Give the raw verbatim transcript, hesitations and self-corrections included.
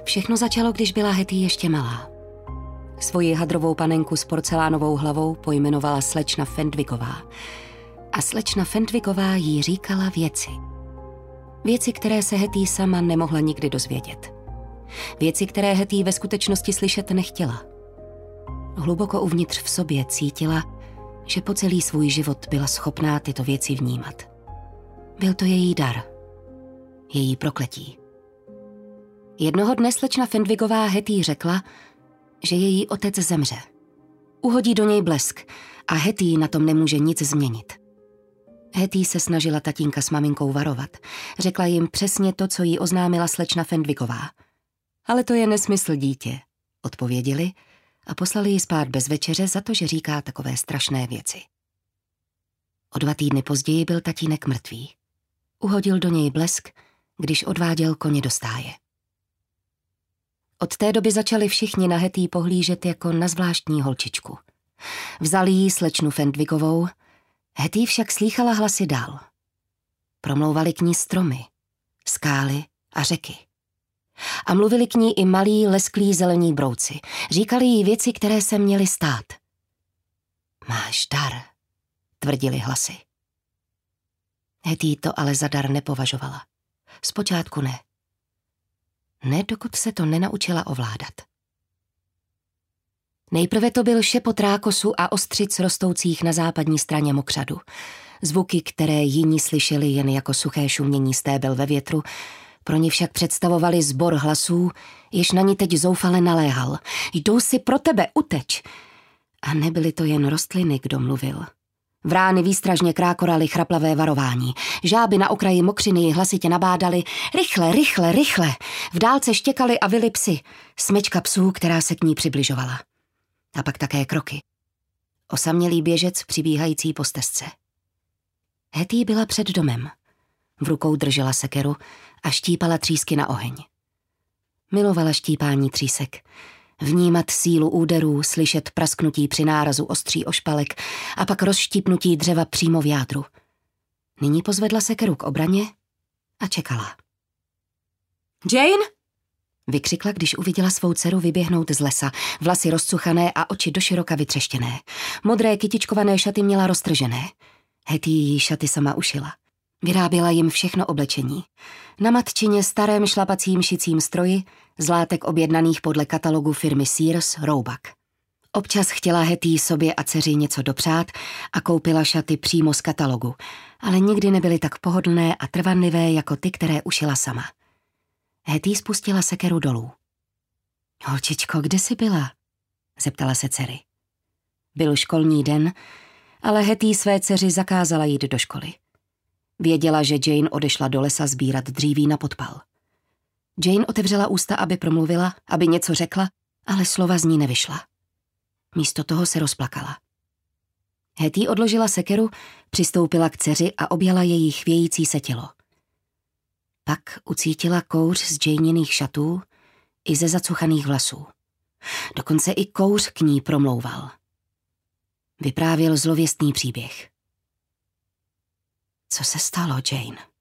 Všechno začalo, když byla Hetty ještě malá. Svoji hadrovou panenku s porcelánovou hlavou pojmenovala slečna Fendwicková. A slečna Fendwicková jí říkala věci. Věci, které se Hetty sama nemohla nikdy dozvědět. Věci, které Hetty ve skutečnosti slyšet nechtěla. Hluboko uvnitř v sobě cítila, že po celý svůj život byla schopná tyto věci vnímat. Byl to její dar. Její prokletí. Jednoho dne slečna Fendwicková Hetty řekla, že její otec zemře. Uhodí do něj blesk a Hetty na tom nemůže nic změnit. Hetty se snažila tatínka s maminkou varovat. Řekla jim přesně to, co jí oznámila slečna Fendwicková. Ale to je nesmysl, dítě, odpověděli a poslali ji spát bez večeře za to, že říká takové strašné věci. O dva týdny později byl tatínek mrtvý. Uhodil do něj blesk, když odváděl koně do stáje. Od té doby začali všichni na Hetty pohlížet jako na zvláštní holčičku. Vzali jí slečnu Fendwickovou, Hetty však slýchala hlasy dál. Promlouvali k ní stromy, skály a řeky. A mluvili k ní i malí, lesklí zelení brouci. Říkali jí věci, které se měly stát. Máš dar, tvrdili hlasy. Hetty to ale za dar nepovažovala. Zpočátku ne. Ne, dokud se to nenaučila ovládat. Nejprve to byl šepot rákosu a ostřic rostoucích na západní straně mokřadu. Zvuky, které jiní slyšeli jen jako suché šumění stébel ve větru, pro ně však představovali sbor hlasů, jež na ní teď zoufale naléhal. Jdou si pro tebe, uteč! A nebyly to jen rostliny, kdo mluvil. Vrány výstražně krákoraly chraplavé varování. Žáby na okraji mokřiny ji hlasitě nabádaly. Rychle, rychle, rychle! V dálce štěkaly a vyly psy. Smečka psů, která se k ní přibližovala. A pak také kroky. Osamělý běžec přibíhající po stezce. Hetty byla před domem. V rukou držela sekeru a štípala třísky na oheň. Milovala štípání třísek. Vnímat sílu úderů, slyšet prasknutí při nárazu ostří o špalek a pak rozštípnutí dřeva přímo v jádru. Nyní pozvedla sekeru k obraně a čekala. Jane? Vykřikla, když uviděla svou dceru vyběhnout z lesa, vlasy rozcuchané a oči doširoka vytřeštěné. Modré kytičkované šaty měla roztržené. Hetty jí šaty sama ušila. Vyráběla jim všechno oblečení. Na matčině starém šlapacím šicím stroji, z látek objednaných podle katalogu firmy Sears Roebuck. Občas chtěla Hetty sobě a dceři něco dopřát a koupila šaty přímo z katalogu, ale nikdy nebyly tak pohodlné a trvanlivé jako ty, které ušila sama. Hetty spustila sekeru dolů. Holčičko, kde jsi byla? Zeptala se dcery. Byl školní den, ale Hetty své dceři zakázala jít do školy. Věděla, že Jane odešla do lesa sbírat dříví na podpal. Jane otevřela ústa, aby promluvila, aby něco řekla, ale slova z ní nevyšla. Místo toho se rozplakala. Hetty odložila sekeru, přistoupila k dceři a objala její chvějící se tělo. Pak ucítila kouř z Janiných šatů i ze zacuchaných vlasů. Dokonce i kouř k ní promlouval. Vyprávěl zlověstný příběh. Co se stalo, Jane?